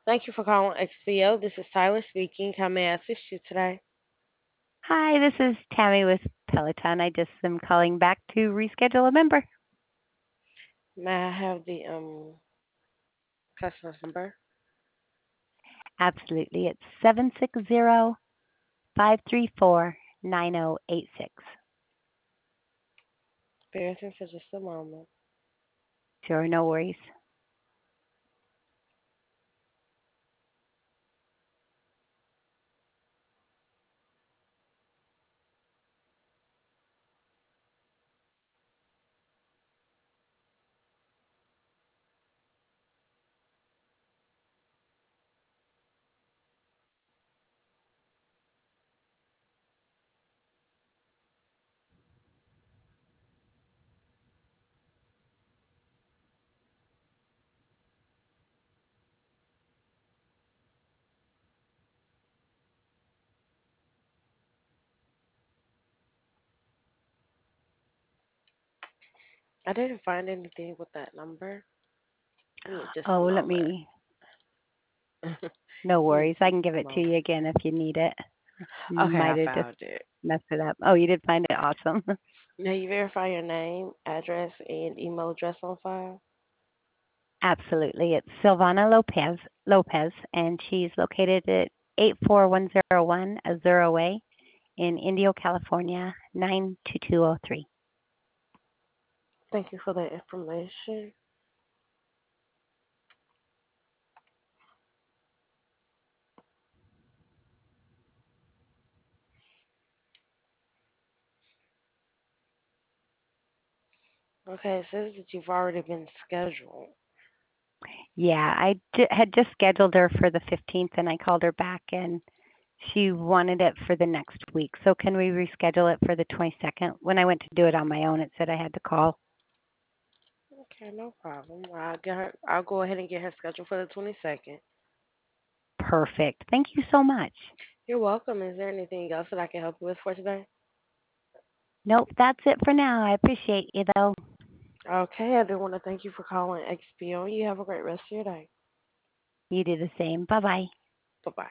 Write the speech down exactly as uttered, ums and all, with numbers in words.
Thank you for calling X P O. This is Tyler speaking. How may I assist you today? Hi, this is Tammy with Peloton. I just am calling back to reschedule a member. May I have the um customer's number? Absolutely. It's seven six zero, five three four, nine zero eight six. Bear with me for just a moment. Sure, no worries. I didn't find anything with that number. Give me just a Oh, let moment. me, no Give me worries. I just can give a it to moment. you again if you need it. Okay, I Might have just found it. messed it up. Oh, you did find it. Awesome. Now you verify your name, address, and email address on file. Absolutely. It's Silvana Lopez, Lopez, and she's located at eight four one zero one Azura Way in Indio, California, nine two two zero three. Thank you for that information. Okay, it says that you've already been scheduled. Yeah, I j- had just scheduled her for the fifteenth and I called her back and she wanted it for the next week. So can we reschedule it for the twenty-second? When I went to do it on my own, it said I had to call. Okay, no problem. I'll get her. I'll go ahead and get her scheduled for the twenty-second. Perfect. Thank you so much. You're welcome. Is there anything else that I can help you with for today? Nope, that's it for now. I appreciate you though. Okay, I do want to thank you for calling X P O. You have a great rest of your day. You do the same. Bye bye. Bye bye.